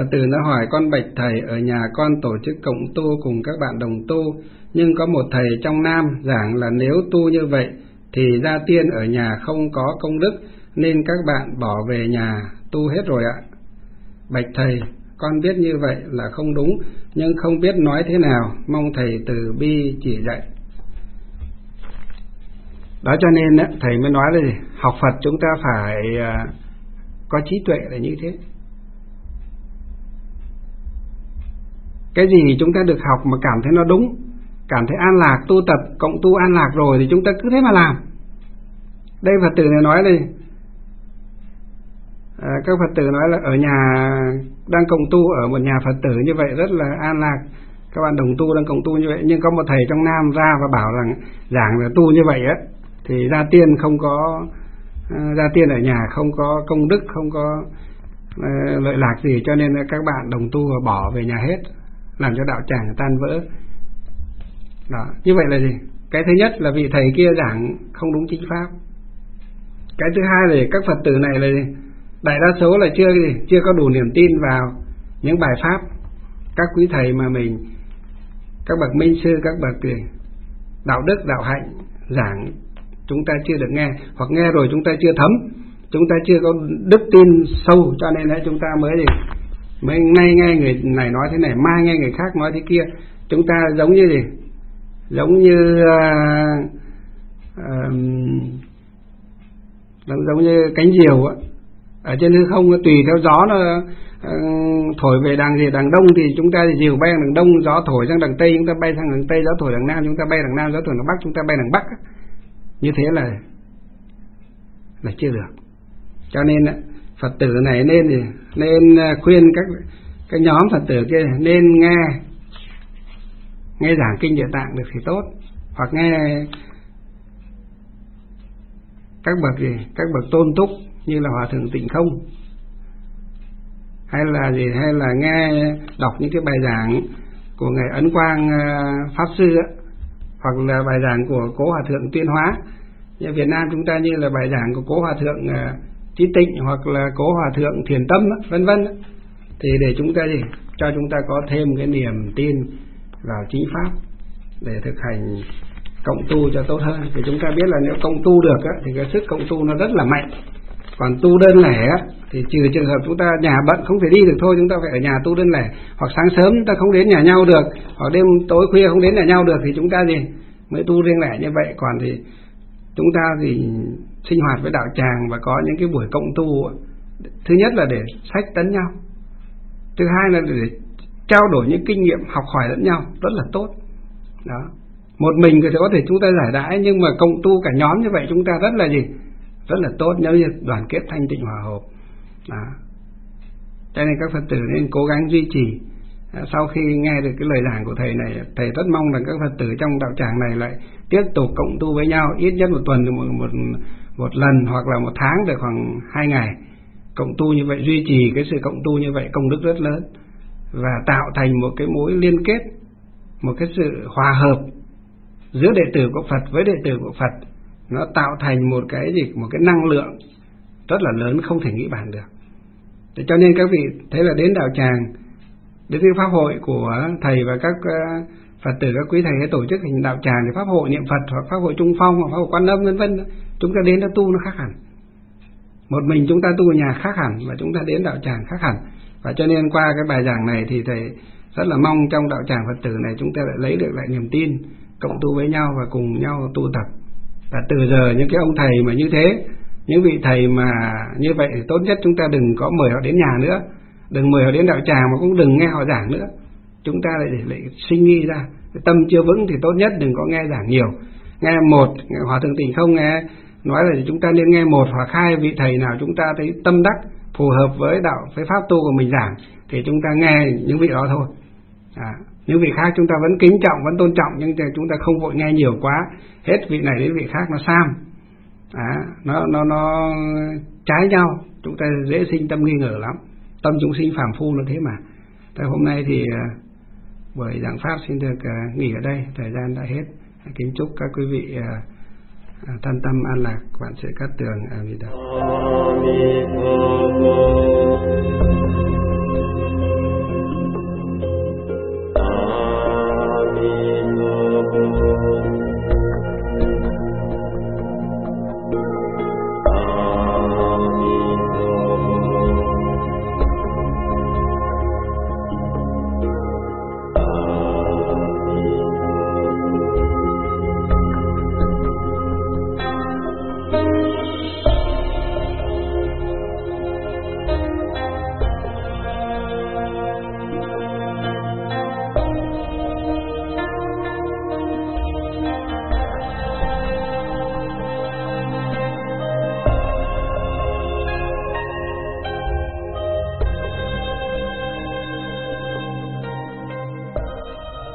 Phật tử nó hỏi: con bạch thầy, ở nhà con tổ chức cộng tu cùng các bạn đồng tu, nhưng có một thầy trong Nam giảng là nếu tu như vậy thì gia tiên ở nhà không có công đức, nên các bạn bỏ về nhà tu hết rồi ạ. Bạch thầy, con biết như vậy là không đúng, nhưng không biết nói thế nào, mong thầy từ bi chỉ dạy. Đó cho nên thầy mới nói là gì? Học Phật chúng ta phải có trí tuệ là như thế. Cái gì chúng ta được học mà cảm thấy nó đúng, cảm thấy an lạc, tu tập cộng tu an lạc rồi thì chúng ta cứ thế mà làm. Đây Phật tử này nói đây, các Phật tử nói là ở nhà đang cộng tu ở một nhà Phật tử như vậy rất là an lạc, các bạn đồng tu đang cộng tu như vậy, nhưng có một thầy trong Nam ra và bảo rằng giảng là tu như vậy á thì gia tiên không có, gia tiên ở nhà không có công đức, không có lợi lạc gì, cho nên các bạn đồng tu và bỏ về nhà hết, làm cho đạo tràng tan vỡ. Đó, như vậy là gì? Cái thứ nhất là vị thầy kia giảng không đúng chính pháp. Cái thứ hai là các Phật tử này là gì? Đại đa số là chưa có đủ niềm tin vào những bài pháp các quý thầy mà mình, các bậc minh sư, các bậc đạo đức, đạo hạnh giảng, chúng ta chưa được nghe, hoặc nghe rồi chúng ta chưa thấm, chúng ta chưa có đức tin sâu, cho nên là chúng ta mới nay nghe người này nói thế này, mai nghe người khác nói thế kia. Chúng ta giống như gì? Giống như cánh diều ở trên hư không, tùy theo gió nó thổi về đằng đông thì chúng ta thì diều bay đằng đông, gió thổi sang đằng tây chúng ta bay sang đằng tây, gió thổi đằng nam chúng ta bay đằng nam, gió thổi đằng bắc chúng ta bay đằng bắc. Như thế là chưa được. Cho nên Phật tử này nên khuyên các nhóm Phật tử kia nên nghe giảng kinh Địa Tạng được thì tốt, hoặc nghe các bậc tôn túc như là Hòa Thượng Tịnh Không, hay là nghe đọc những cái bài giảng của ngài Ấn Quang Pháp Sư hoặc là bài giảng của Cố Hòa Thượng Tuyên Hóa. Như Việt Nam chúng ta như là bài giảng của Cố Hòa Thượng Trí Tịnh hoặc là Cố Hòa Thượng Thiền Tâm vân vân, thì để chúng ta cho chúng ta có thêm cái niềm tin vào chính pháp để thực hành cộng tu cho tốt hơn. Thì chúng ta biết là nếu cộng tu được thì cái sức cộng tu nó rất là mạnh. Còn tu đơn lẻ thì trừ trường hợp chúng ta nhà bận không thể đi được thôi, chúng ta phải ở nhà tu đơn lẻ, hoặc sáng sớm chúng ta không đến nhà nhau được, hoặc đêm tối khuya không đến nhà nhau được, thì chúng ta mới tu riêng lẻ như vậy. Còn thì chúng ta sinh hoạt với đạo tràng và có những cái buổi cộng tu, thứ nhất là để sách tấn nhau, thứ hai là để trao đổi những kinh nghiệm, học hỏi lẫn nhau, rất là tốt. Đó, một mình thì có thể chúng ta giải đãi, nhưng mà cộng tu cả nhóm như vậy chúng ta rất là tốt nếu như đoàn kết thanh tịnh hòa hợp. Đó, cho nên các Phật tử nên cố gắng duy trì. Sau khi nghe được cái lời giảng của thầy này, thầy rất mong là các Phật tử trong đạo tràng này lại tiếp tục cộng tu với nhau, ít nhất một tuần một lần, hoặc là một tháng được khoảng 2 ngày cộng tu như vậy, duy trì cái sự cộng tu như vậy công đức rất lớn, và tạo thành một cái mối liên kết, một cái sự hòa hợp giữa đệ tử của Phật với đệ tử của Phật. Nó tạo thành một cái năng lượng rất là lớn, không thể nghĩ bàn được. Thế cho nên các vị thế là đến đạo tràng, đến cái pháp hội của thầy và các Phật tử, các quý thầy tổ chức hình đạo tràng, thì pháp hội niệm Phật hoặc pháp hội Trung Phong hoặc pháp hội Quan Âm vân vân, chúng ta đến đó tu nó khác hẳn. Một mình chúng ta tu ở nhà khác hẳn, và chúng ta đến đạo tràng khác hẳn. Và cho nên qua cái bài giảng này thì thầy rất là mong trong đạo tràng Phật tử này chúng ta lại lấy được lại niềm tin, cộng tu với nhau và cùng nhau tu tập. Và từ giờ những cái ông thầy mà như thế, những vị thầy mà như vậy thì tốt nhất chúng ta đừng có mời họ đến nhà nữa, đừng mời họ đến đạo tràng, mà cũng đừng nghe họ giảng nữa. Chúng ta lại sinh nghi ra, tâm chưa vững thì tốt nhất đừng có nghe giảng nhiều. Nghe một, Hòa Thượng Tịnh Không nghe nói là chúng ta nên nghe một hoặc hai vị thầy nào chúng ta thấy tâm đắc phù hợp với đạo, với pháp tu của mình giảng, thì chúng ta nghe những vị đó thôi. Những vị khác chúng ta vẫn kính trọng, vẫn tôn trọng, nhưng chúng ta không vội nghe nhiều quá, hết vị này đến vị khác nó sam, nó trái nhau, chúng ta dễ sinh tâm nghi ngờ lắm. Tâm chúng sinh phàm phu nó thế mà. Thế hôm nay thì buổi giảng pháp xin được nghỉ ở đây, thời gian đã hết. Kính chúc các quý vị thân tâm an lạc, vạn sự cát tường. A Di Đà.